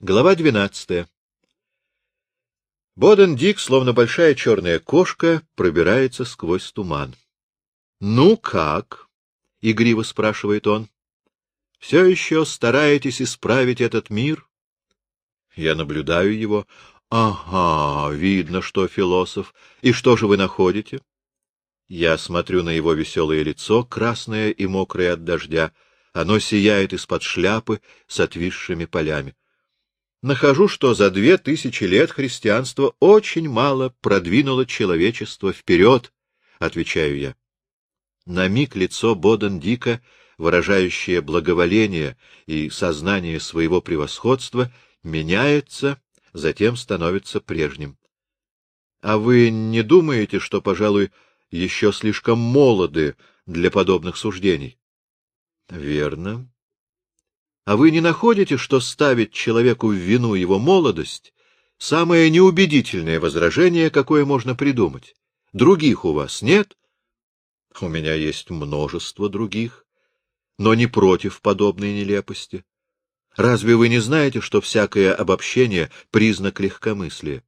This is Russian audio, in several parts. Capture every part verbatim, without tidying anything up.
Глава двенадцатая. Боден-Дик, словно большая черная кошка, пробирается сквозь туман. — Ну как? — игриво спрашивает он. — Все еще стараетесь исправить этот мир? Я наблюдаю его. — Ага, видно, что философ. И что же вы находите? Я смотрю на его веселое лицо, красное и мокрое от дождя. Оно сияет из-под шляпы с отвисшими полями. Нахожу, что за две тысячи лет христианство очень мало продвинуло человечество вперед, — отвечаю я. На миг лицо Боден-Дика, выражающее благоволение и сознание своего превосходства, меняется, затем становится прежним. — А вы не думаете, что, пожалуй, еще слишком молоды для подобных суждений? — Верно. А вы не находите, что ставить человеку в вину его молодость — самое неубедительное возражение, какое можно придумать? Других у вас нет? У меня есть множество других, но не против подобной нелепости. Разве вы не знаете, что всякое обобщение — признак легкомыслия?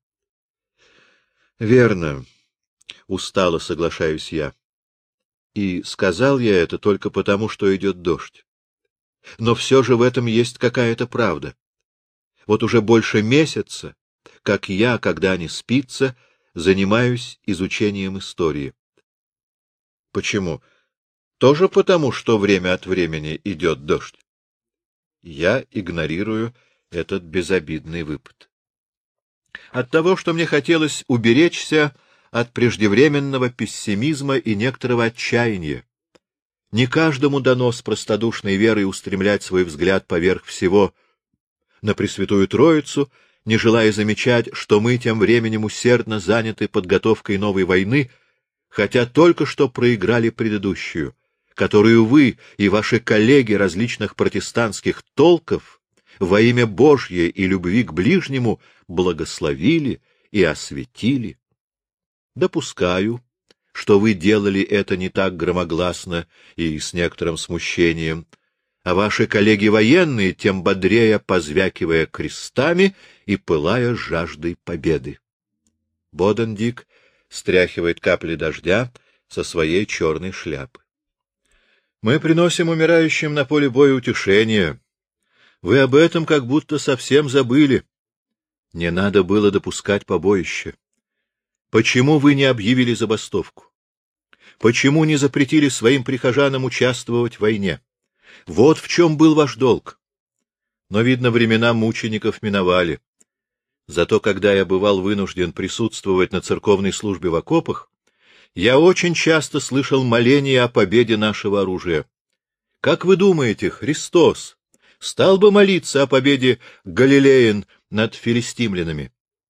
Верно, устало соглашаюсь я. И сказал я это только потому, что идет дождь. Но все же в этом есть какая-то правда. Вот уже больше месяца, как я, когда не спится, занимаюсь изучением истории. Почему? Тоже потому, что время от времени идет дождь. Я игнорирую этот безобидный выпад. От того, что мне хотелось уберечься от преждевременного пессимизма и некоторого отчаяния. Не каждому дано с простодушной верой устремлять свой взгляд поверх всего на Пресвятую Троицу, не желая замечать, что мы тем временем усердно заняты подготовкой новой войны, хотя только что проиграли предыдущую, которую вы и ваши коллеги различных протестантских толков во имя Божье и любви к ближнему благословили и осветили. Допускаю, что вы делали это не так громогласно и с некоторым смущением, а ваши коллеги военные тем бодрее позвякивая крестами и пылая жаждой победы. Боден-Дик стряхивает капли дождя со своей черной шляпы. Мы приносим умирающим на поле боя утешение. Вы об этом как будто совсем забыли. Не надо было допускать побоище. Почему вы не объявили забастовку? Почему не запретили своим прихожанам участвовать в войне? Вот в чем был ваш долг. Но, видно, времена мучеников миновали. Зато когда я бывал вынужден присутствовать на церковной службе в окопах, я очень часто слышал моления о победе нашего оружия. Как вы думаете, Христос стал бы молиться о победе галилеян над филистимлянами?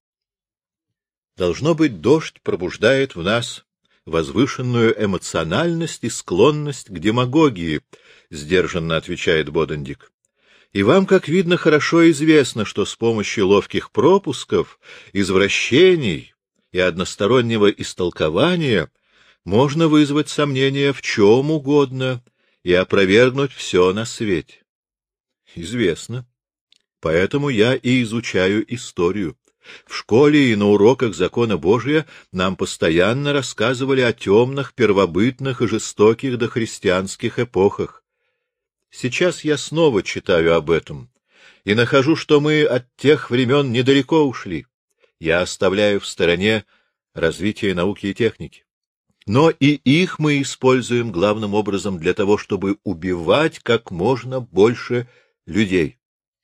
Должно быть, дождь пробуждает в нас возвышенную эмоциональность и склонность к демагогии, — сдержанно отвечает Боден-Дик. И вам, как видно, хорошо известно, что с помощью ловких пропусков, извращений и одностороннего истолкования можно вызвать сомнения в чем угодно и опровергнуть все на свете. Известно. Поэтому я и изучаю историю. В школе и на уроках закона Божия нам постоянно рассказывали о темных, первобытных и жестоких дохристианских эпохах. Сейчас я снова читаю об этом и нахожу, что мы от тех времен недалеко ушли. Я оставляю в стороне развитие науки и техники. Но и их мы используем главным образом для того, чтобы убивать как можно больше людей.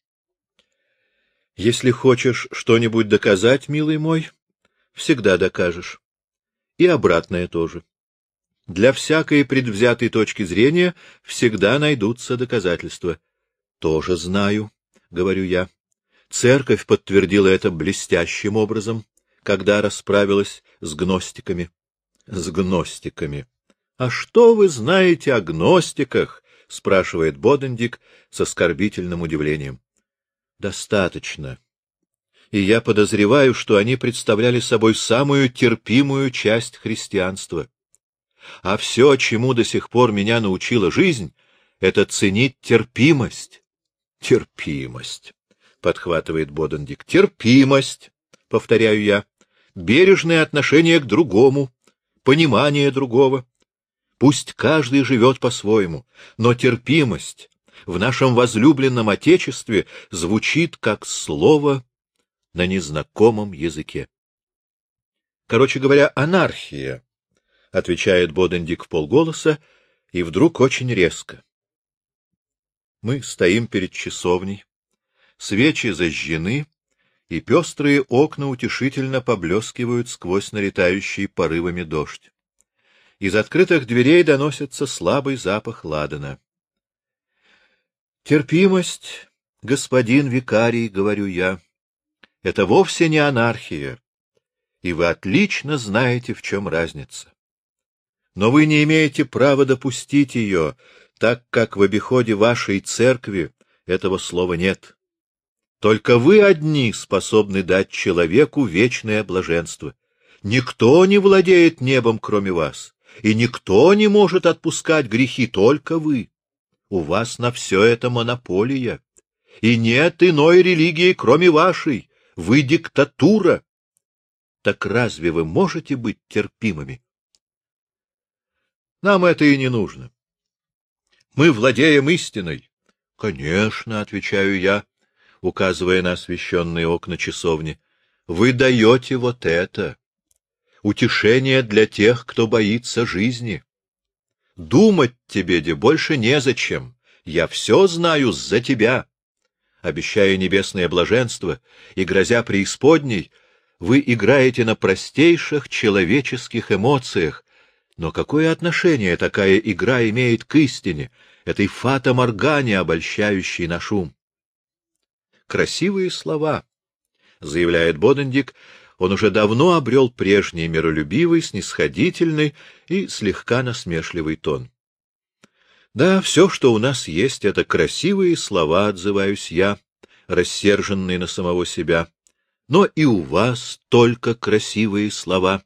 Если хочешь что-нибудь доказать, милый мой, всегда докажешь. И обратное тоже. Для всякой предвзятой точки зрения всегда найдутся доказательства. Тоже знаю, — говорю я. Церковь подтвердила это блестящим образом, когда расправилась с гностиками. С гностиками. — А что вы знаете о гностиках? — спрашивает Боден-Дик с оскорбительным удивлением. Достаточно. И я подозреваю, что они представляли собой самую терпимую часть христианства. А все, чему до сих пор меня научила жизнь, — это ценить терпимость. Терпимость. — подхватывает Бодендик. — Терпимость, — повторяю я, — бережное отношение к другому, понимание другого. Пусть каждый живет по-своему, но терпимость в нашем возлюбленном Отечестве звучит как слово на незнакомом языке. Короче говоря, анархия, — отвечает Бодендик вполголоса и вдруг очень резко. Мы стоим перед часовней, свечи зажжены, и пестрые окна утешительно поблескивают сквозь налетающий порывами дождь. Из открытых дверей доносится слабый запах ладана. Терпимость, господин викарий, — говорю я, — это вовсе не анархия, и вы отлично знаете, в чем разница. Но вы не имеете права допустить ее, так как в обиходе вашей церкви этого слова нет. Только вы одни способны дать человеку вечное блаженство. Никто не владеет небом, кроме вас, и никто не может отпускать грехи, только вы. У вас на все это монополия, и нет иной религии, кроме вашей. Вы диктатура. Так разве вы можете быть терпимыми? Нам это и не нужно. Мы владеем истиной. — Конечно, — отвечаю я, указывая на освещенные окна часовни. — Вы даете вот это. Утешение для тех, кто боится жизни. Думать тебе, де, больше незачем. Я все знаю за тебя. Обещая небесное блаженство и грозя преисподней, вы играете на простейших человеческих эмоциях. Но какое отношение такая игра имеет к истине, этой фата-моргане, обольщающей наш ум? Красивые слова, — заявляет Бодендик. Он уже давно обрел прежний миролюбивый, снисходительный и слегка насмешливый тон. Да, все, что у нас есть, — это красивые слова, — отзываюсь я, рассерженный на самого себя. Но и у вас только красивые слова.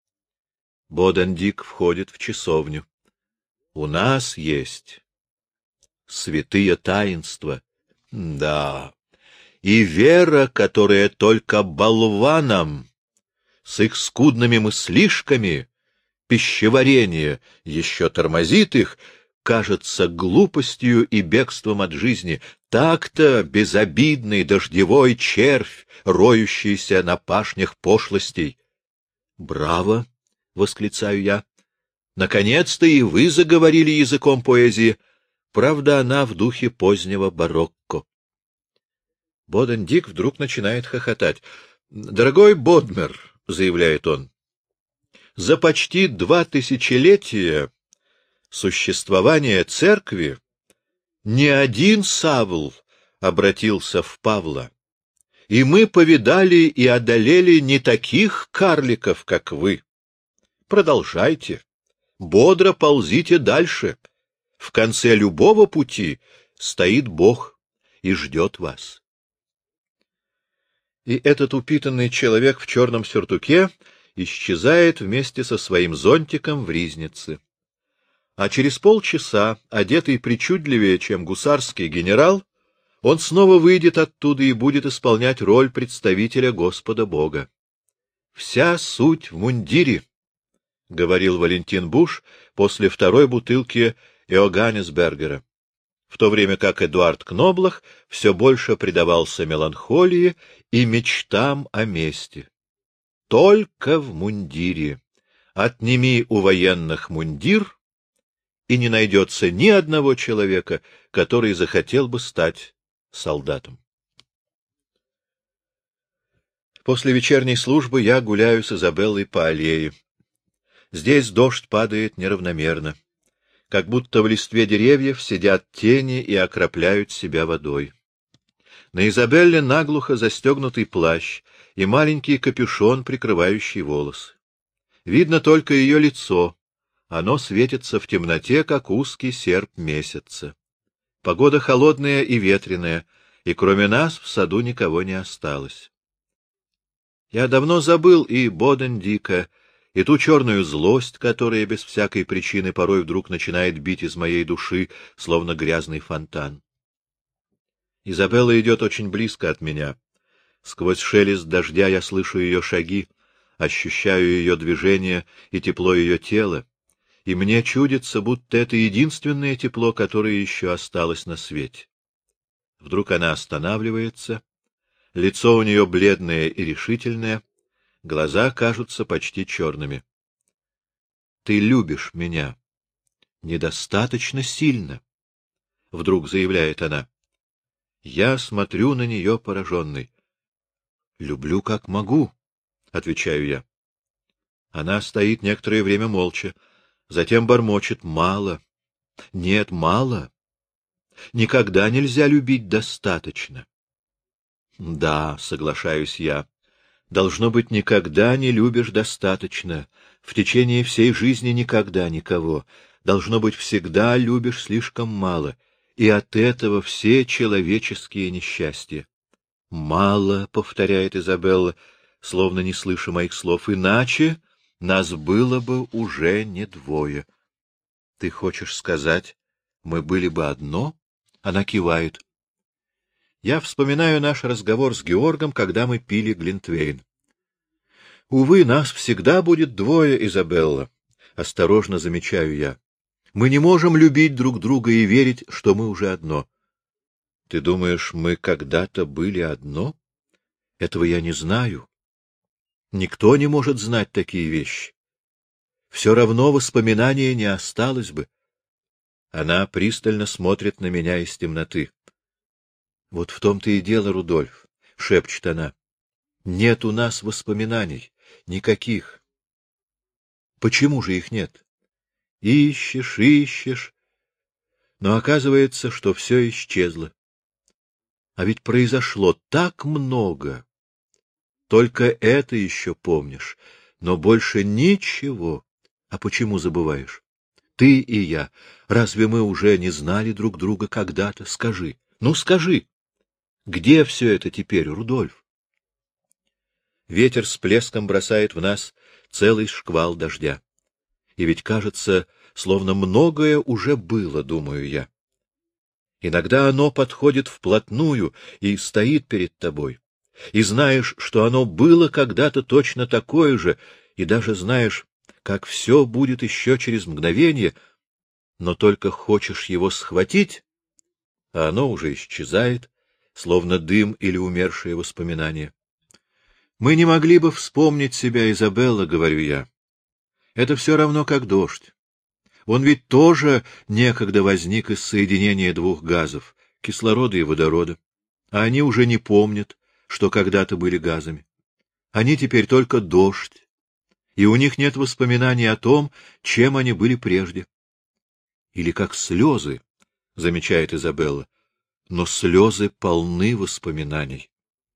Бодендик входит в часовню. У нас есть святые таинства. Да, и вера, которая только болванам, с их скудными мыслишками, пищеварение еще тормозит их, кажется глупостью и бегством от жизни. Так-то безобидный дождевой червь, роющийся на пашнях пошлостей. Браво! — восклицаю я. Наконец-то и вы заговорили языком поэзии. Правда, она в духе позднего барокко. Бодендик вдруг начинает хохотать. — Дорогой Бодмер, — заявляет он, — за почти два тысячелетия существования церкви ни один Савл обратился в Павла, и мы повидали и одолели не таких карликов, как вы. Продолжайте, бодро ползите дальше. В конце любого пути стоит Бог и ждет вас. И этот упитанный человек в черном сюртуке исчезает вместе со своим зонтиком в ризнице. А через полчаса, одетый причудливее, чем гусарский генерал, он снова выйдет оттуда и будет исполнять роль представителя Господа Бога. Вся суть в мундире, — говорил Валентин Буш после второй бутылки Иоганнесбергера, в то время как Эдуард Кноблах все больше предавался меланхолии и мечтам о мести. Только в мундире. Отними у военных мундир, и не найдется ни одного человека, который захотел бы стать солдатом. После вечерней службы я гуляю с Изабеллой по аллее. Здесь дождь падает неравномерно, как будто в листве деревьев сидят тени и окропляют себя водой. На Изабелле наглухо застегнутый плащ и маленький капюшон, прикрывающий волосы. Видно только ее лицо, оно светится в темноте, как узкий серп месяца. Погода холодная и ветреная, и кроме нас в саду никого не осталось. Я давно забыл и Бодендика, и ту черную злость, которая без всякой причины порой вдруг начинает бить из моей души, словно грязный фонтан. Изабелла идет очень близко от меня. Сквозь шелест дождя я слышу ее шаги, ощущаю ее движение и тепло ее тела, и мне чудится, будто это единственное тепло, которое еще осталось на свете. Вдруг она останавливается, лицо у нее бледное и решительное, глаза кажутся почти черными. — Ты любишь меня недостаточно сильно, — вдруг заявляет она. Я смотрю на нее пораженный. — Люблю как могу, — отвечаю я. Она стоит некоторое время молча, затем бормочет: мало. Нет, мало. Никогда нельзя любить достаточно. Да, соглашаюсь я. Должно быть, никогда не любишь достаточно. В течение всей жизни никогда никого. Должно быть, всегда любишь слишком мало. И от этого все человеческие несчастья. Мало, — повторяет Изабелла, словно не слыша моих слов, — иначе нас было бы уже не двое. Ты хочешь сказать, мы были бы одно? Она кивает. Я вспоминаю наш разговор с Георгом, когда мы пили глинтвейн. Увы, нас всегда будет двое, Изабелла, — осторожно замечаю я. Мы не можем любить друг друга и верить, что мы уже одно. Ты думаешь, мы когда-то были одно? Этого я не знаю. Никто не может знать такие вещи. Все равно воспоминания не осталось бы. Она пристально смотрит на меня из темноты. — Вот в том-то и дело, Рудольф, — шепчет она. — Нет у нас воспоминаний. Никаких. Почему же их нет? Ищешь, ищешь. Но оказывается, что все исчезло. А ведь произошло так много. Только это еще помнишь, но больше ничего. А почему забываешь? Ты и я. Разве мы уже не знали друг друга когда-то? Скажи. Ну, скажи. Где все это теперь, Рудольф? Ветер с плеском бросает в нас целый шквал дождя. И ведь кажется, словно многое уже было, думаю я. Иногда оно подходит вплотную и стоит перед тобой. И знаешь, что оно было когда-то точно такое же, и даже знаешь, как все будет еще через мгновение, но только хочешь его схватить, а оно уже исчезает, словно дым или умершие воспоминания. Мы не могли бы вспомнить себя, Изабелла, говорю я. Это все равно, как дождь. Он ведь тоже некогда возник из соединения двух газов, кислорода и водорода, а они уже не помнят, что когда-то были газами. Они теперь только дождь, и у них нет воспоминаний о том, чем они были прежде. Или как слезы, замечает Изабелла, но слезы полны воспоминаний.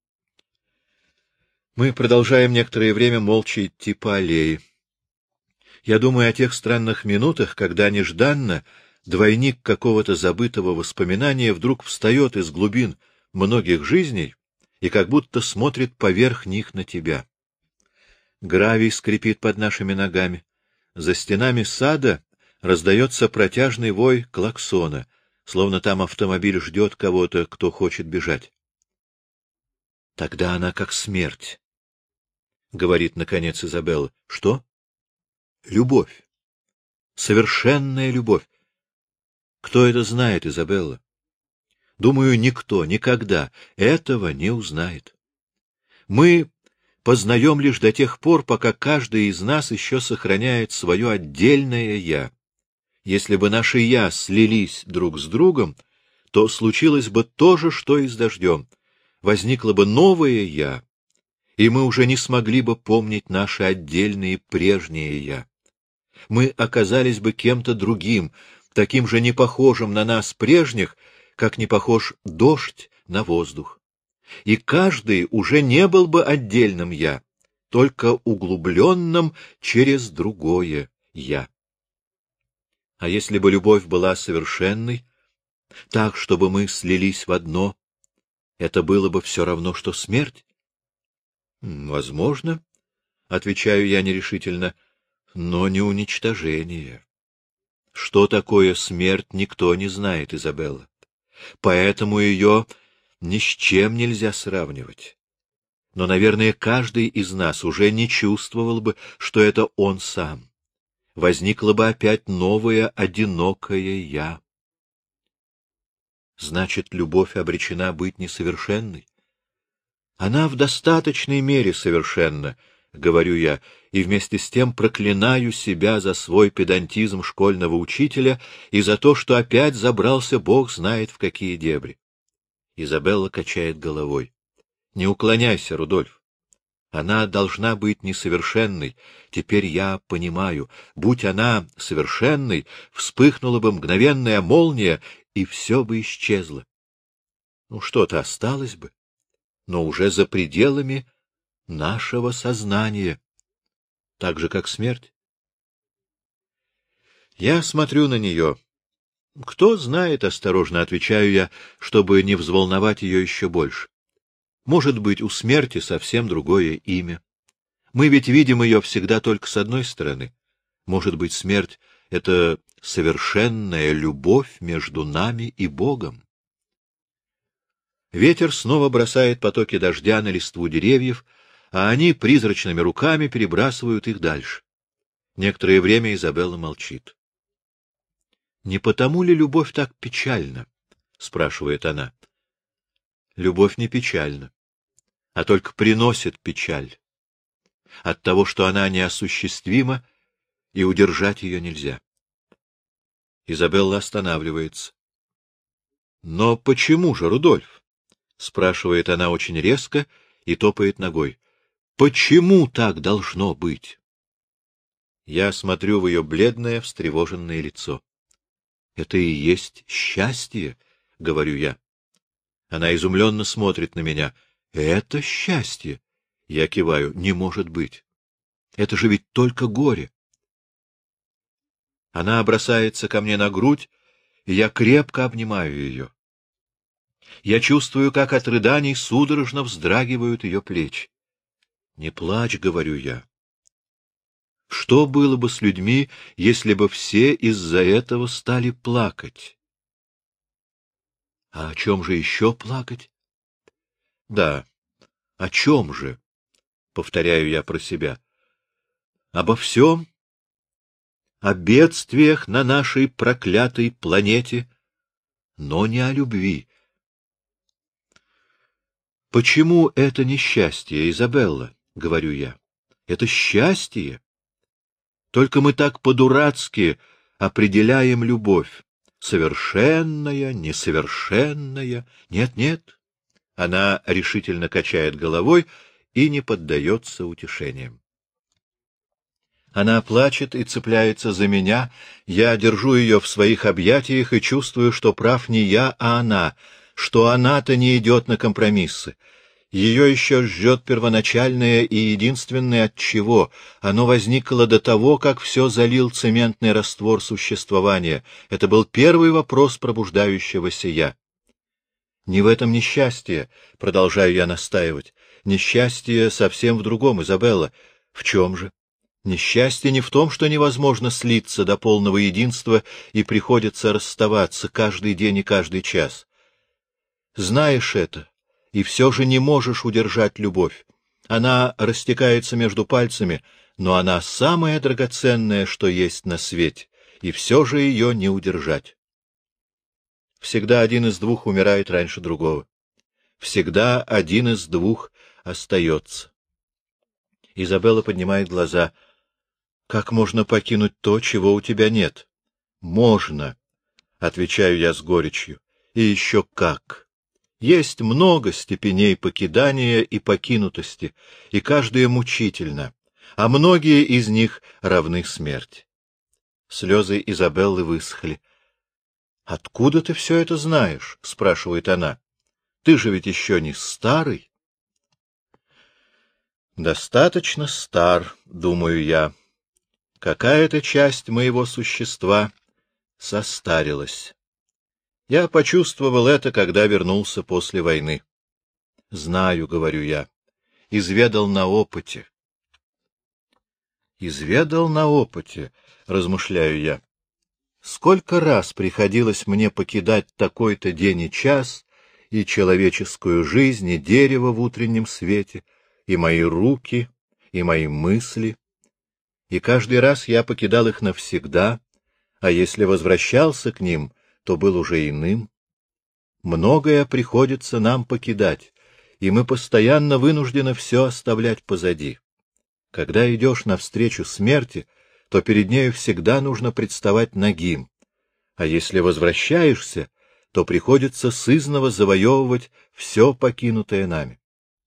Мы продолжаем некоторое время молча идти по аллее. Я думаю о тех странных минутах, когда нежданно двойник какого-то забытого воспоминания вдруг встает из глубин многих жизней и как будто смотрит поверх них на тебя. Гравий скрипит под нашими ногами. За стенами сада раздается протяжный вой клаксона, словно там автомобиль ждет кого-то, кто хочет бежать. Тогда она как смерть, — говорит, наконец, Изабелла. — Что? — Любовь. Совершенная любовь. Кто это знает, Изабелла? Думаю, никто никогда этого не узнает. Мы познаем лишь до тех пор, пока каждый из нас еще сохраняет свое отдельное «я». Если бы наши «я» слились друг с другом, то случилось бы то же, что и с дождем. Возникло бы новое «я», и мы уже не смогли бы помнить наши отдельные прежние «я». Мы оказались бы кем-то другим, таким же непохожим на нас прежних, как не похож дождь на воздух. И каждый уже не был бы отдельным «я», только углубленным через другое «я». А если бы любовь была совершенной, так, чтобы мы слились в одно, это было бы все равно, что смерть? — Возможно, — отвечаю я нерешительно, — но не уничтожение. Что такое смерть, никто не знает, Изабелла. Поэтому ее ни с чем нельзя сравнивать. Но, наверное, каждый из нас уже не чувствовал бы, что это он сам. Возникло бы опять новое одинокое «я». Значит, любовь обречена быть несовершенной? Она в достаточной мере совершенна, — говорю я, и вместе с тем проклинаю себя за свой педантизм школьного учителя и за то, что опять забрался бог знает в какие дебри. Изабелла качает головой. Не уклоняйся, Рудольф. Она должна быть несовершенной. Теперь я понимаю. Будь она совершенной, вспыхнула бы мгновенная молния, и все бы исчезло. Ну, что-то осталось бы, но уже за пределами нашего сознания, так же, как смерть. Я смотрю на нее. Кто знает, осторожно отвечаю я, чтобы не взволновать ее еще больше. Может быть, у смерти совсем другое имя. Мы ведь видим ее всегда только с одной стороны. Может быть, смерть — это совершенная любовь между нами и Богом. Ветер снова бросает потоки дождя на листву деревьев, а они призрачными руками перебрасывают их дальше. Некоторое время Изабелла молчит. — Не потому ли любовь так печальна? — спрашивает она. — Любовь не печальна, а только приносит печаль. От того, что она неосуществима, и удержать ее нельзя. Изабелла останавливается. — Но почему же, Рудольф? — спрашивает она очень резко и топает ногой. — Почему так должно быть? Я смотрю в ее бледное, встревоженное лицо. — Это и есть счастье, — говорю я. Она изумленно смотрит на меня. — Это счастье? Я киваю. — Не может быть. Это же ведь только горе. Она бросается ко мне на грудь, и я крепко обнимаю ее. Я чувствую, как от рыданий судорожно вздрагивают ее плечи. — Не плачь, — говорю я. Что было бы с людьми, если бы все из-за этого стали плакать? — А о чем же еще плакать? — Да, о чем же? — повторяю я про себя. — Обо всем, о бедствиях на нашей проклятой планете, но не о любви. — Почему это несчастье, Изабелла? — говорю я. — Это счастье. Только мы так по-дурацки определяем любовь. Совершенная, несовершенная. Нет-нет. Она решительно качает головой и не поддается утешениям. Она плачет и цепляется за меня. Я держу ее в своих объятиях и чувствую, что прав не я, а она, что она-то не идет на компромиссы. Ее еще ждет первоначальное и единственное отчего. Оно возникло до того, как все залил цементный раствор существования. Это был первый вопрос пробуждающегося «я». Не в этом несчастье, продолжаю я настаивать. Несчастье совсем в другом, Изабелла. В чем же? Несчастье не в том, что невозможно слиться до полного единства и приходится расставаться каждый день и каждый час. Знаешь это, и все же не можешь удержать любовь. Она растекается между пальцами, но она самая драгоценная, что есть на свете, и все же ее не удержать. Всегда один из двух умирает раньше другого. Всегда один из двух остается. Изабелла поднимает глаза. — Как можно покинуть то, чего у тебя нет? — Можно, — отвечаю я с горечью. — И еще как. Есть много степеней покидания и покинутости, и каждая мучительна, а многие из них равны смерти. Слезы Изабеллы высохли. — Откуда ты все это знаешь? — спрашивает она. — Ты же ведь еще не старый. — Достаточно стар, — думаю я. Какая-то часть моего существа состарилась. Я почувствовал это, когда вернулся после войны. — Знаю, — говорю я, — изведал на опыте. — Изведал на опыте, — размышляю я. Сколько раз приходилось мне покидать такой-то день и час и человеческую жизнь, и дерево в утреннем свете, и мои руки, и мои мысли. И каждый раз я покидал их навсегда, а если возвращался к ним, то был уже иным. Многое приходится нам покидать, и мы постоянно вынуждены все оставлять позади. Когда идешь навстречу смерти, то перед нею всегда нужно представать нагим, а если возвращаешься, то приходится сызнова завоевывать все покинутое нами.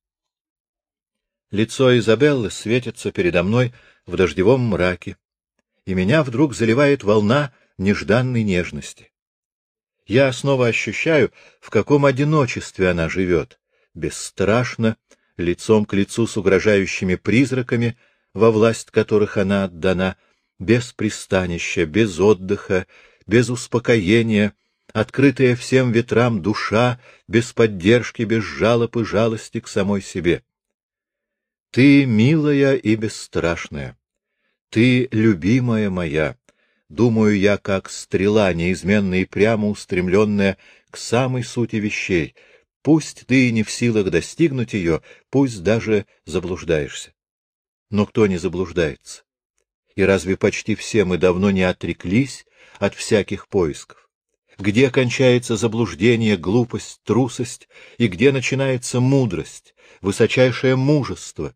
Лицо Изабеллы светится передо мной в дождевом мраке, и меня вдруг заливает волна нежданной нежности. Я снова ощущаю, в каком одиночестве она живет, бесстрашно, лицом к лицу с угрожающими призраками, во власть которых она отдана, без пристанища, без отдыха, без успокоения, открытая всем ветрам душа, без поддержки, без жалоб и жалости к самой себе. Ты милая и бесстрашная, ты любимая моя, думаю я, как стрела, неизменно и прямо устремленная к самой сути вещей. Пусть ты и не в силах достигнуть ее, пусть даже заблуждаешься. Но кто не заблуждается? И разве почти все мы давно не отреклись от всяких поисков? Где кончается заблуждение, глупость, трусость, и где начинается мудрость, высочайшее мужество?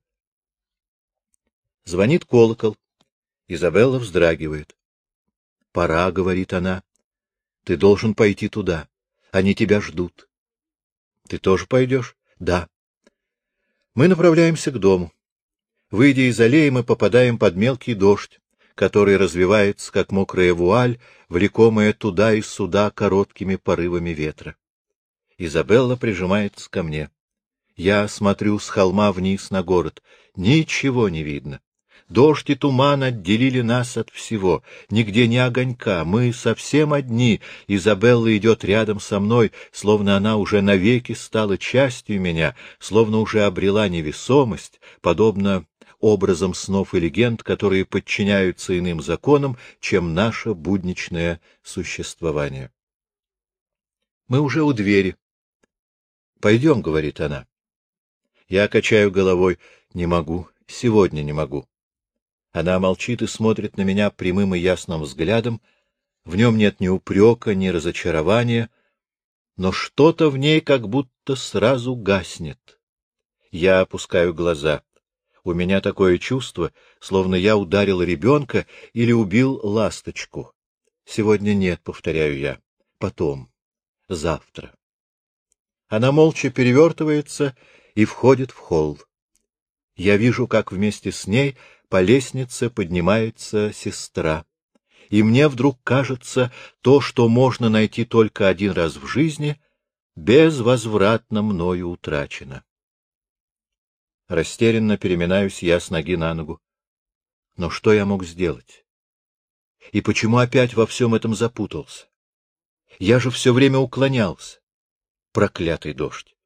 Звонит колокол. Изабелла вздрагивает. — Пора, — говорит она. — Ты должен пойти туда. Они тебя ждут. — Ты тоже пойдешь? — Да. Мы направляемся к дому. Выйдя из аллеи, мы попадаем под мелкий дождь, который развивается, как мокрая вуаль, влекомая туда и сюда короткими порывами ветра. Изабелла прижимается ко мне. Я смотрю с холма вниз на город. Ничего не видно. Дождь и туман отделили нас от всего. Нигде ни огонька. Мы совсем одни. Изабелла идет рядом со мной, словно она уже навеки стала частью меня, словно уже обрела невесомость, подобно образом снов и легенд, которые подчиняются иным законам, чем наше будничное существование. Мы уже у двери. — Пойдем, — говорит она. Я качаю головой. Не могу. Сегодня не могу. Она молчит и смотрит на меня прямым и ясным взглядом. В нем нет ни упрека, ни разочарования, но что-то в ней как будто сразу гаснет. Я опускаю глаза. У меня такое чувство, словно я ударил ребенка или убил ласточку. Сегодня нет, повторяю я. Потом. Завтра. Она молча перевертывается и входит в холл. Я вижу, как вместе с ней по лестнице поднимается сестра. И мне вдруг кажется, то, что можно найти только один раз в жизни, безвозвратно мною утрачено. Растерянно переминаюсь я с ноги на ногу. Но что я мог сделать? И почему опять во всем этом запутался? Я же все время уклонялся. Проклятый дождь.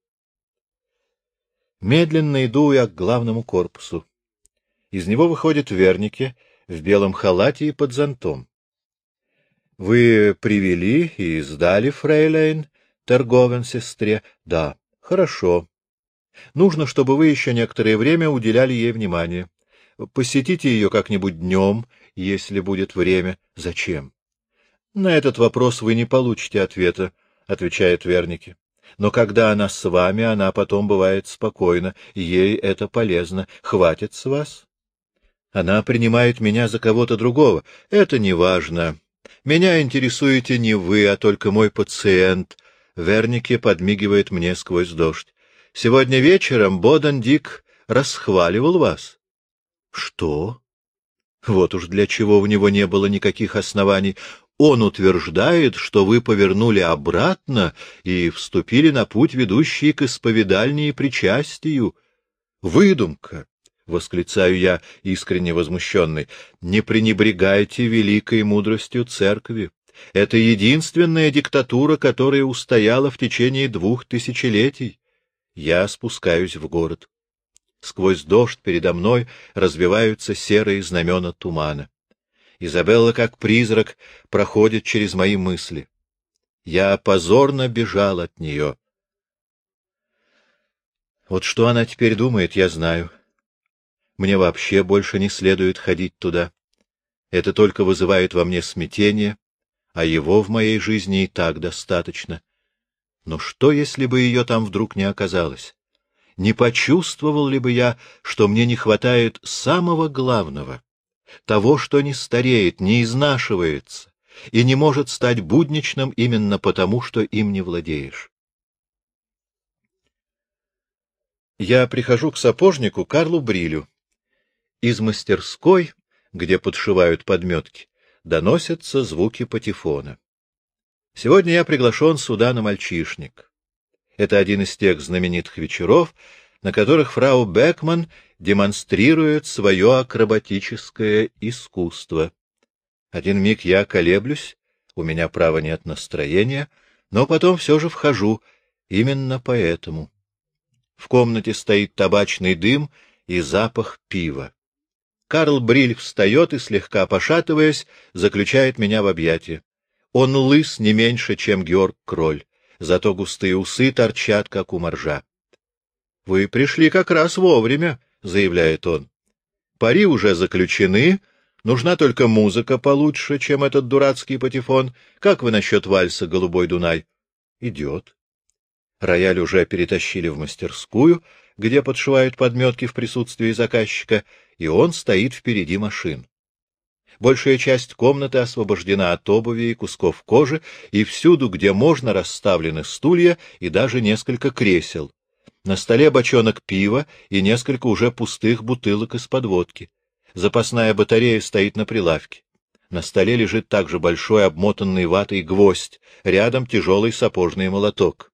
Медленно иду я к главному корпусу. Из него выходит Вернике в белом халате и под зонтом. — Вы привели и сдали, фрейлейн, Терговен сестре? — Да. — Хорошо. Нужно, чтобы вы еще некоторое время уделяли ей внимание. Посетите ее как-нибудь днем, если будет время. — Зачем? — На этот вопрос вы не получите ответа, — отвечает Вернике. Но когда она с вами, она потом бывает спокойна, ей это полезно. Хватит с вас? Она принимает меня за кого-то другого. Это не важно. Меня интересуете не вы, а только мой пациент. Вернике подмигивает мне сквозь дождь. Сегодня вечером Боден-Дик расхваливал вас. Что? Вот уж для чего у него не было никаких оснований. Он утверждает, что вы повернули обратно и вступили на путь, ведущий к исповедальне и причастию. Выдумка! — восклицаю я, искренне возмущенный. — Не пренебрегайте великой мудростью церкви. Это единственная диктатура, которая устояла в течение двух тысячелетий. Я спускаюсь в город. Сквозь дождь передо мной развиваются серые знамена тумана. Изабелла, как призрак, проходит через мои мысли. Я позорно бежал от нее. Вот что она теперь думает, я знаю. Мне вообще больше не следует ходить туда. Это только вызывает во мне смятение, а его в моей жизни и так достаточно. Но что, если бы ее там вдруг не оказалось? Не почувствовал ли бы я, что мне не хватает самого главного, того, что не стареет, не изнашивается и не может стать будничным именно потому, что им не владеешь? Я прихожу к сапожнику Карлу Брилю. Из мастерской, где подшивают подметки, доносятся звуки патефона. Сегодня я приглашен сюда на мальчишник. Это один из тех знаменитых вечеров, на которых фрау Бекман демонстрирует свое акробатическое искусство. Один миг я колеблюсь, у меня, право, нет настроения, но потом все же вхожу, именно поэтому. В комнате стоит табачный дым и запах пива. Карл Бриль встает и, слегка пошатываясь, заключает меня в объятия. Он лыс не меньше, чем Георг Кроль, зато густые усы торчат, как у моржа. — Вы пришли как раз вовремя, — заявляет он. — Пари уже заключены, нужна только музыка получше, чем этот дурацкий патефон. Как вы насчет вальса «Голубой Дунай»? — Идет. Рояль уже перетащили в мастерскую, где подшивают подметки в присутствии заказчика, и он стоит впереди машин. Большая часть комнаты освобождена от обуви и кусков кожи, и всюду, где можно, расставлены стулья и даже несколько кресел. На столе бочонок пива и несколько уже пустых бутылок из-под водки. Запасная батарея стоит на прилавке. На столе лежит также большой обмотанный ватой гвоздь, рядом тяжелый сапожный молоток.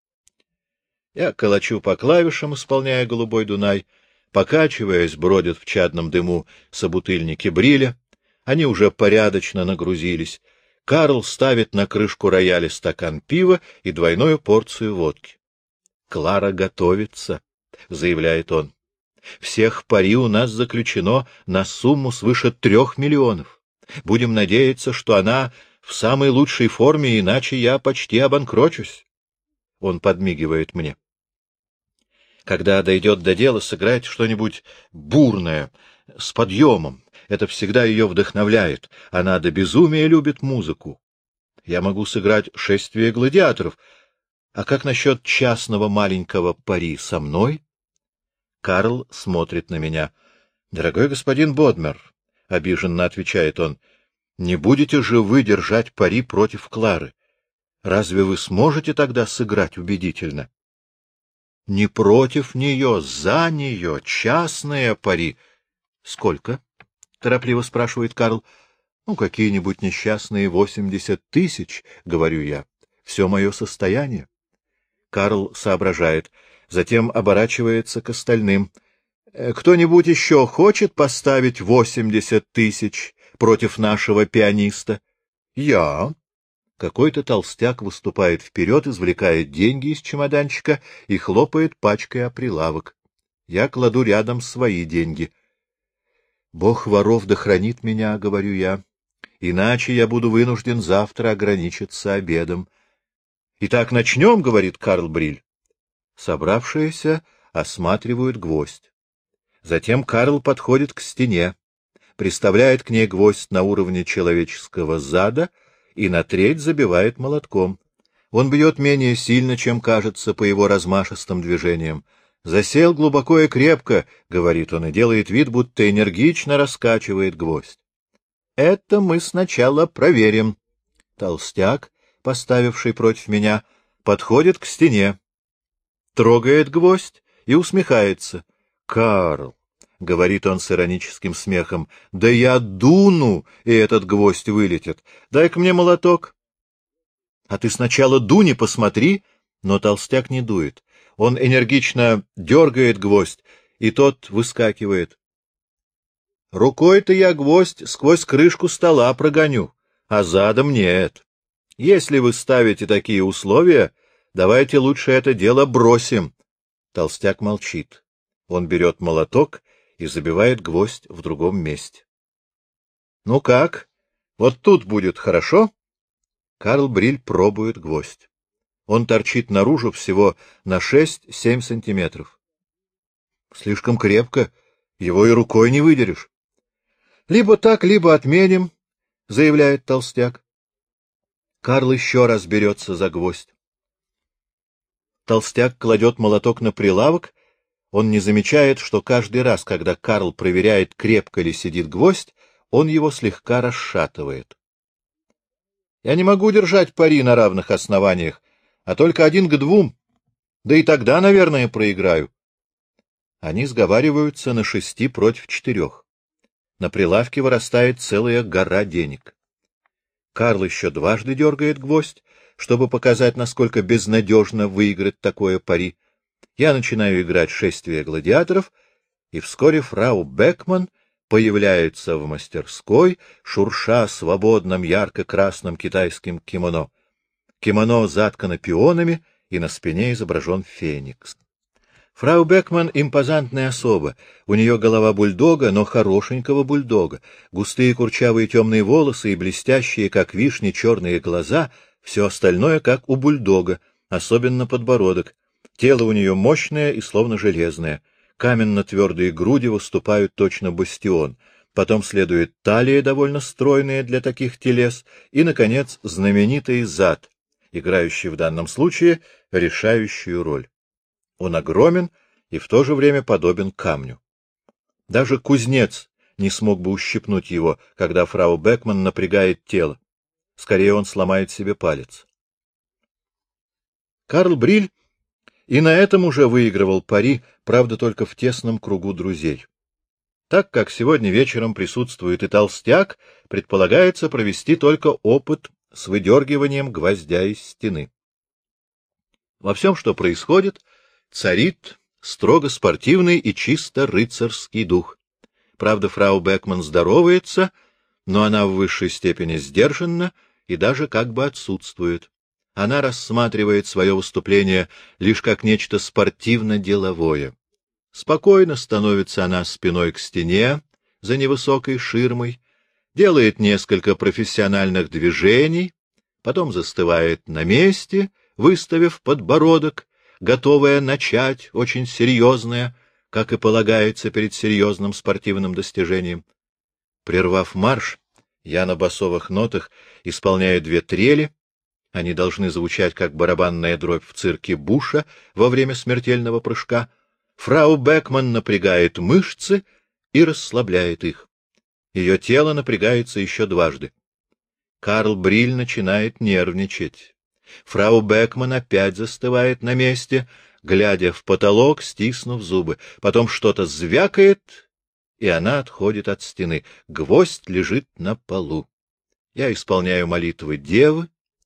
Я колочу по клавишам, исполняя «Голубой Дунай». Покачиваясь, бродят в чадном дыму собутыльники Бриля. Они уже порядочно нагрузились. Карл ставит на крышку рояля стакан пива и двойную порцию водки. — Клара готовится, — заявляет он. — Всех пари у нас заключено на сумму свыше трех миллионов. Будем надеяться, что она в самой лучшей форме, иначе я почти обанкрочусь. Он подмигивает мне. Когда дойдет до дела, сыграть что-нибудь бурное, с подъемом. Это всегда ее вдохновляет. Она до безумия любит музыку. Я могу сыграть «Шествие гладиаторов». А как насчет частного маленького пари со мной? Карл смотрит на меня. — Дорогой господин Бодмер, — обиженно отвечает он, — не будете же вы держать пари против Клары? Разве вы сможете тогда сыграть убедительно? — Не против нее, за нее, частные пари. — Сколько? — торопливо спрашивает Карл. — Ну, какие-нибудь несчастные восемьдесят тысяч, — говорю я. — Все мое состояние. Карл соображает, затем оборачивается к остальным. — Кто-нибудь еще хочет поставить восемьдесят тысяч против нашего пианиста? — Я. Какой-то толстяк выступает вперед, извлекает деньги из чемоданчика и хлопает пачкой о прилавок. Я кладу рядом свои деньги. — Бог воров да хранит меня, — говорю я, — иначе я буду вынужден завтра ограничиться обедом. — Итак, начнем, — говорит Карл Бриль. Собравшиеся осматривают гвоздь. Затем Карл подходит к стене, приставляет к ней гвоздь на уровне человеческого зада и на треть забивает молотком. Он бьет менее сильно, чем кажется по его размашистым движениям. «Засел глубоко и крепко», — говорит он, и делает вид, будто энергично раскачивает гвоздь. «Это мы сначала проверим». Толстяк, поставивший против меня, подходит к стене, трогает гвоздь и усмехается. «Карл», — говорит он с ироническим смехом, — «да я дуну, и этот гвоздь вылетит. Дай-ка мне молоток». «А ты сначала дуни, посмотри». Но толстяк не дует. Он энергично дергает гвоздь, и тот выскакивает. «Рукой-то я гвоздь сквозь крышку стола прогоню, а задом нет. Если вы ставите такие условия, давайте лучше это дело бросим». Толстяк молчит. Он берет молоток и забивает гвоздь в другом месте. — Ну как? Вот тут будет хорошо? Карл Бриль пробует гвоздь. Он торчит наружу всего на шесть-семь сантиметров. Слишком крепко, его и рукой не выдерешь. — Либо так, либо отменим, — заявляет толстяк. Карл еще раз берется за гвоздь. Толстяк кладет молоток на прилавок. Он не замечает, что каждый раз, когда Карл проверяет, крепко ли сидит гвоздь, он его слегка расшатывает. Я не могу держать пари на равных основаниях, а только один к двум, да и тогда, наверное, проиграю. Они сговариваются на шести против четырех. На прилавке вырастает целая гора денег. Карл еще дважды дергает гвоздь, чтобы показать, насколько безнадежно выиграть такое пари. Я начинаю играть шествие гладиаторов, и вскоре фрау Бекман появляется в мастерской, шурша свободным ярко-красным китайским кимоно. Кимоно заткано пионами, и на спине изображен феникс. Фрау Бекман — импозантная особа. У нее голова бульдога, но хорошенького бульдога. Густые курчавые темные волосы и блестящие, как вишни, черные глаза. Все остальное, как у бульдога, особенно подбородок. Тело у нее мощное и словно железное. Каменно-твердые груди выступают точно бастион. Потом следует талия, довольно стройная для таких телес. И, наконец, знаменитый зад, играющий в данном случае решающую роль. Он огромен и в то же время подобен камню. Даже кузнец не смог бы ущипнуть его, когда фрау Бекман напрягает тело. Скорее он сломает себе палец. Карл Бриль и на этом уже выигрывал пари, правда, только в тесном кругу друзей. Так как сегодня вечером присутствует и толстяк, предполагается провести только опыт с выдергиванием гвоздя из стены. Во всем, что происходит, царит строго спортивный и чисто рыцарский дух. Правда, фрау Бекман здоровается, но она в высшей степени сдержанна и даже как бы отсутствует. Она рассматривает свое выступление лишь как нечто спортивно-деловое. Спокойно становится она спиной к стене за невысокой ширмой, делает несколько профессиональных движений, потом застывает на месте, выставив подбородок, готовая начать, очень серьезная, как и полагается перед серьезным спортивным достижением. Прервав марш, я на басовых нотах исполняю две трели, они должны звучать как барабанная дробь в цирке Буша во время смертельного прыжка. Фрау Бекман напрягает мышцы и расслабляет их. Ее тело напрягается еще дважды. Карл Бриль начинает нервничать. Фрау Бекман опять застывает на месте, глядя в потолок, стиснув зубы. Потом что-то звякает, и она отходит от стены. Гвоздь лежит на полу. Я исполняю молитвы Девы,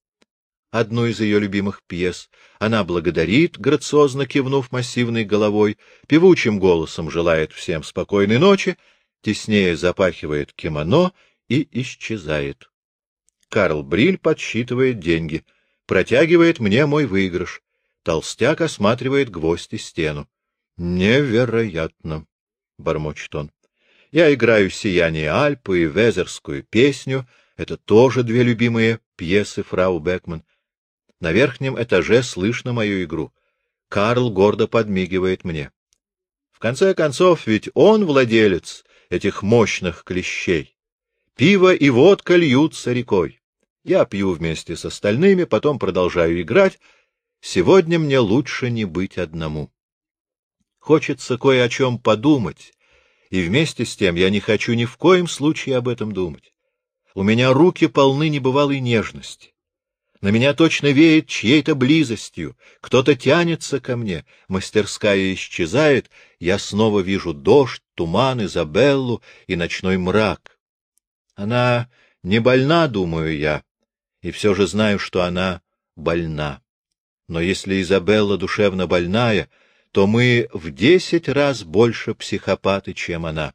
одну из ее любимых пьес. Она благодарит, грациозно кивнув массивной головой, певучим голосом желает всем спокойной ночи, теснее запахивает кимоно и исчезает. Карл Бриль подсчитывает деньги, протягивает мне мой выигрыш. Толстяк осматривает гвоздь и стену. — Невероятно! — бормочет он. Я играю «Сияние Альпы» и «Везерскую песню». Это тоже две любимые пьесы фрау Бекман. На верхнем этаже слышно мою игру. Карл гордо подмигивает мне. В конце концов, ведь он владелец этих мощных клещей. Пиво и водка льются рекой. Я пью вместе с остальными, потом продолжаю играть. Сегодня мне лучше не быть одному. Хочется кое о чем подумать, и вместе с тем я не хочу ни в коем случае об этом думать. У меня руки полны небывалой нежности. На меня точно веет чьей-то близостью, кто-то тянется ко мне, мастерская исчезает, я снова вижу дождь, туман, Изабеллу и ночной мрак. Она не больна, думаю я, и все же знаю, что она больна. Но если Изабелла душевно больная, то мы в десять раз больше психопаты, чем она.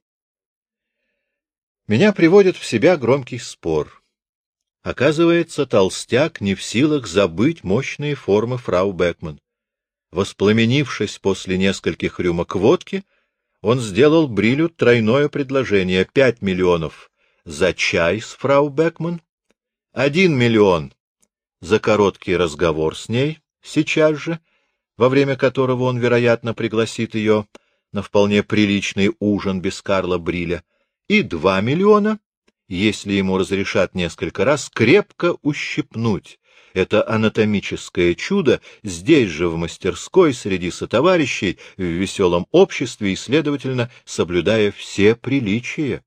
Меня приводит в себя громкий спор. Оказывается, толстяк не в силах забыть мощные формы фрау Бекман. Воспламенившись после нескольких рюмок водки, он сделал Брилю тройное предложение — пять миллионов за чай с фрау Бекман, один миллион за короткий разговор с ней сейчас же, во время которого он, вероятно, пригласит ее на вполне приличный ужин без Карла Бриля, и два миллиона, если ему разрешат несколько раз крепко ущипнуть это анатомическое чудо здесь же в мастерской среди сотоварищей в веселом обществе и, следовательно, соблюдая все приличия.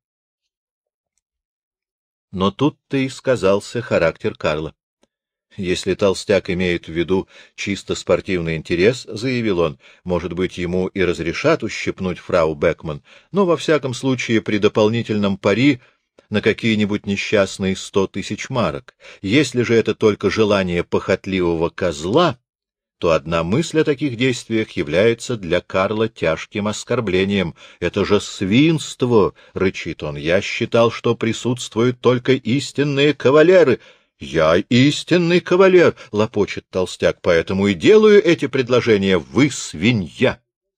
Но тут-то и сказался характер Карла. Если толстяк имеет в виду чисто спортивный интерес, — заявил он, — может быть, ему и разрешат ущипнуть фрау Бекман, но, во всяком случае, при дополнительном пари на какие-нибудь несчастные сто тысяч марок. Если же это только желание похотливого козла, то одна мысль о таких действиях является для Карла тяжким оскорблением. «Это же свинство!» — рычит он. «Я считал, что присутствуют только истинные кавалеры». «Я истинный кавалер!» — лопочет толстяк. «Поэтому и делаю эти предложения. Вы свинья!»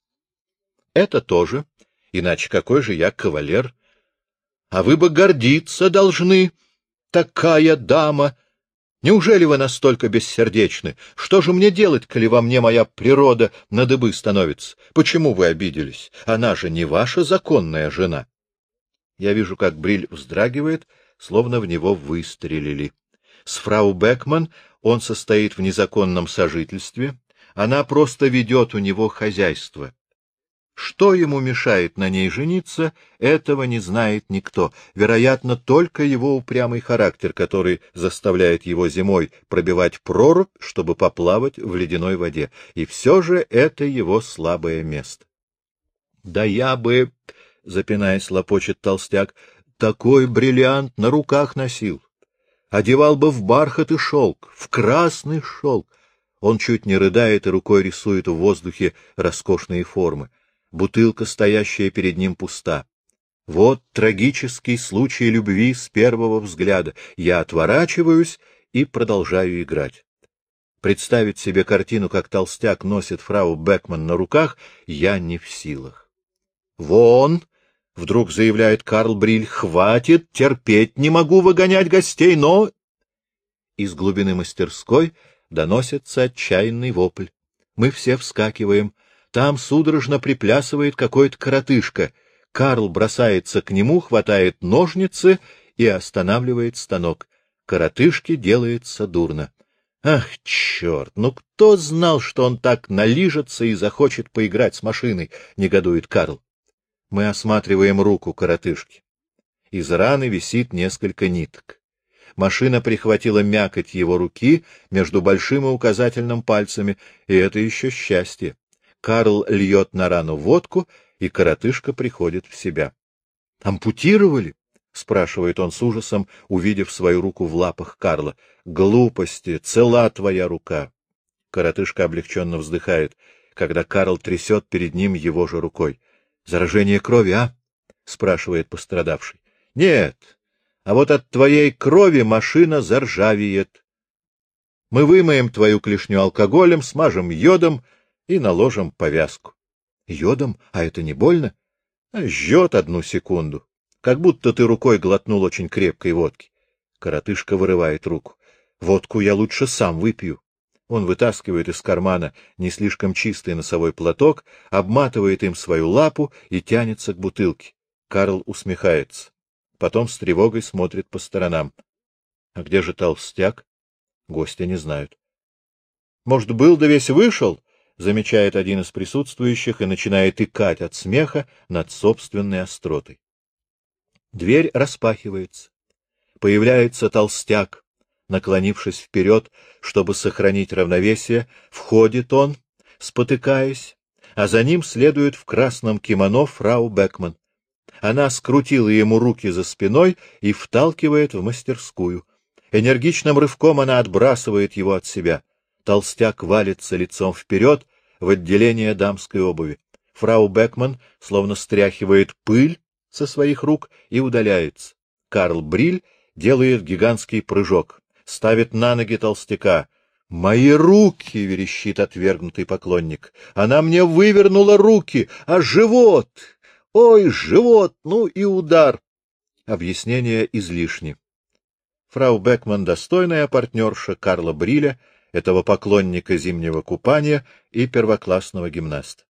«Это тоже. Иначе какой же я кавалер? А вы бы гордиться должны, такая дама! Неужели вы настолько бессердечны? Что же мне делать, коли во мне моя природа на дыбы становится? Почему вы обиделись? Она же не ваша законная жена». Я вижу, как Бриль вздрагивает, словно в него выстрелили. С фрау Бекман он состоит в незаконном сожительстве, она просто ведет у него хозяйство. Что ему мешает на ней жениться, этого не знает никто. Вероятно, только его упрямый характер, который заставляет его зимой пробивать прорубь, чтобы поплавать в ледяной воде. И все же это его слабое место. — Да я бы, — запинаясь, лопочет толстяк, — такой бриллиант на руках носил. Одевал бы в бархат и шелк, в красный шелк. Он чуть не рыдает и рукой рисует в воздухе роскошные формы. Бутылка, стоящая перед ним, пуста. Вот трагический случай любви с первого взгляда. Я отворачиваюсь и продолжаю играть. Представить себе картину, как толстяк носит фрау Бекман на руках, я не в силах. — Вон! — вдруг заявляет Карл Бриль. — Хватит, терпеть не могу выгонять гостей, но... Из глубины мастерской доносится отчаянный вопль. Мы все вскакиваем. Там судорожно приплясывает какой-то коротышка. Карл бросается к нему, хватает ножницы и останавливает станок. Коротышке делается дурно. Ах, черт! Ну кто знал, что он так налижется и захочет поиграть с машиной? — негодует Карл. Мы осматриваем руку коротышки. Из раны висит несколько ниток. Машина прихватила мякоть его руки между большим и указательным пальцами, и это еще счастье. Карл льет на рану водку, и коротышка приходит в себя. — Ампутировали? — спрашивает он с ужасом, увидев свою руку в лапах Карла. — Глупости, цела твоя рука. Коротышка облегченно вздыхает, когда Карл трясет перед ним его же рукой. — Заражение крови, а? — спрашивает пострадавший. — Нет, а вот от твоей крови машина заржавеет. Мы вымоем твою клешню алкоголем, смажем йодом и наложим повязку. — Йодом? А это не больно? — Жжет одну секунду. Как будто ты рукой глотнул очень крепкой водки. Коротышка вырывает руку. — Водку я лучше сам выпью. Он вытаскивает из кармана не слишком чистый носовой платок, обматывает им свою лапу и тянется к бутылке. Карл усмехается. Потом с тревогой смотрит по сторонам. А где же толстяк? Гости не знают. — Может, был да весь вышел? — замечает один из присутствующих и начинает икать от смеха над собственной остротой. Дверь распахивается. Появляется толстяк. Наклонившись вперед, чтобы сохранить равновесие, входит он, спотыкаясь, а за ним следует в красном кимоно фрау Бекман. Она скрутила ему руки за спиной и вталкивает в мастерскую. Энергичным рывком она отбрасывает его от себя. Толстяк валится лицом вперед в отделение дамской обуви. Фрау Бекман словно стряхивает пыль со своих рук и удаляется. Карл Бриль делает гигантский прыжок, ставит на ноги толстяка. «Мои руки!» — верещит отвергнутый поклонник. «Она мне вывернула руки, а живот! Ой, живот! Ну и удар!» Объяснение излишне. Фрау Бекман — достойная партнерша Карла Бриля, этого поклонника зимнего купания и первоклассного гимнаста.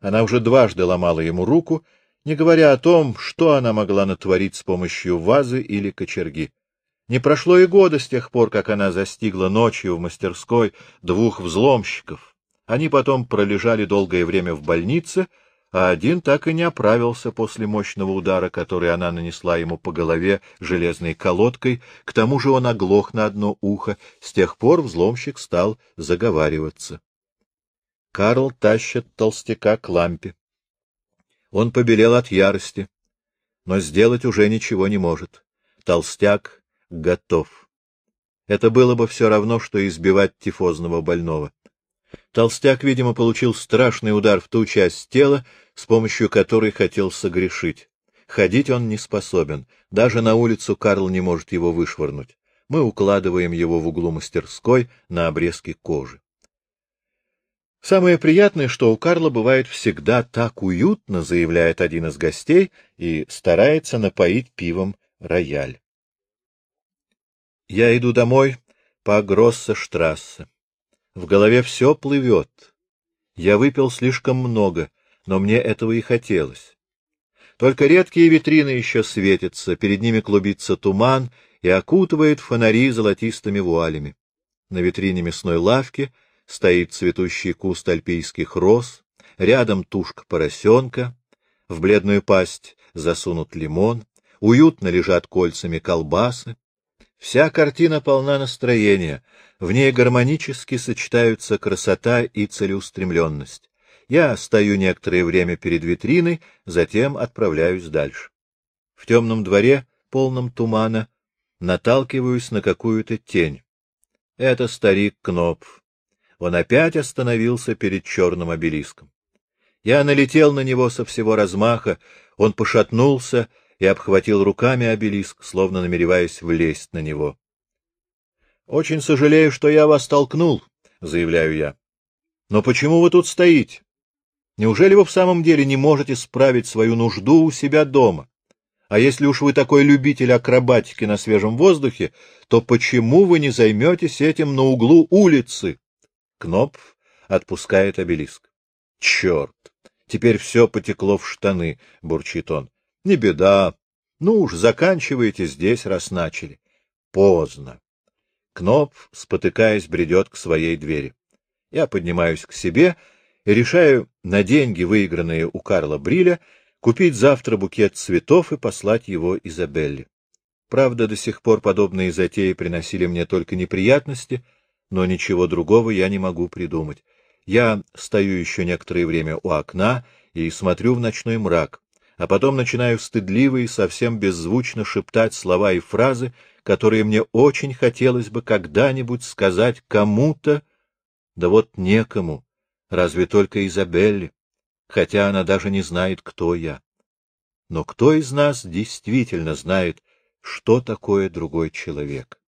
Она уже дважды ломала ему руку, не говоря о том, что она могла натворить с помощью вазы или кочерги. Не прошло и года с тех пор, как она застигла ночью в мастерской двух взломщиков. Они потом пролежали долгое время в больнице, а один так и не оправился после мощного удара, который она нанесла ему по голове железной колодкой. К тому же он оглох на одно ухо. С тех пор взломщик стал заговариваться. Карл тащит толстяка к лампе. Он побелел от ярости, но сделать уже ничего не может. Толстяк готов. Это было бы все равно, что избивать тифозного больного. Толстяк, видимо, получил страшный удар в ту часть тела, с помощью которой хотел согрешить. Ходить он не способен. Даже на улицу Карл не может его вышвырнуть. Мы укладываем его в углу мастерской на обрезки кожи. Самое приятное, что у Карла бывает всегда так уютно, заявляет один из гостей и старается напоить пивом рояль. Я иду домой по Гроссе-штрассе. В голове все плывет. Я выпил слишком много, но мне этого и хотелось. Только редкие витрины еще светятся, перед ними клубится туман и окутывает фонари золотистыми вуалями. На витрине мясной лавки стоит цветущий куст альпийских роз, рядом тушка поросенка, в бледную пасть засунут лимон, уютно лежат кольцами колбасы. Вся картина полна настроения, в ней гармонически сочетаются красота и целеустремленность. Я стою некоторое время перед витриной, затем отправляюсь дальше. В темном дворе, полном тумана, наталкиваюсь на какую-то тень. Это старик Кнопф. Он опять остановился перед черным обелиском. Я налетел на него со всего размаха, он пошатнулся и обхватил руками обелиск, словно намереваясь влезть на него. — Очень сожалею, что я вас толкнул, — заявляю я. — Но почему вы тут стоите? Неужели вы в самом деле не можете справить свою нужду у себя дома? А если уж вы такой любитель акробатики на свежем воздухе, то почему вы не займетесь этим на углу улицы? Кнопф отпускает обелиск. — Черт! Теперь все потекло в штаны, — бурчит он. — Не беда. Ну уж, заканчивайте здесь, раз начали. Поздно. Кнопф, спотыкаясь, бредет к своей двери. Я поднимаюсь к себе и решаю на деньги, выигранные у Карла Бриля, купить завтра букет цветов и послать его Изабелле. Правда, до сих пор подобные затеи приносили мне только неприятности, но ничего другого я не могу придумать. Я стою еще некоторое время у окна и смотрю в ночной мрак, а потом начинаю стыдливо и совсем беззвучно шептать слова и фразы, которые мне очень хотелось бы когда-нибудь сказать кому-то, да вот некому, разве только Изабелле, хотя она даже не знает, кто я. Но кто из нас действительно знает, что такое другой человек?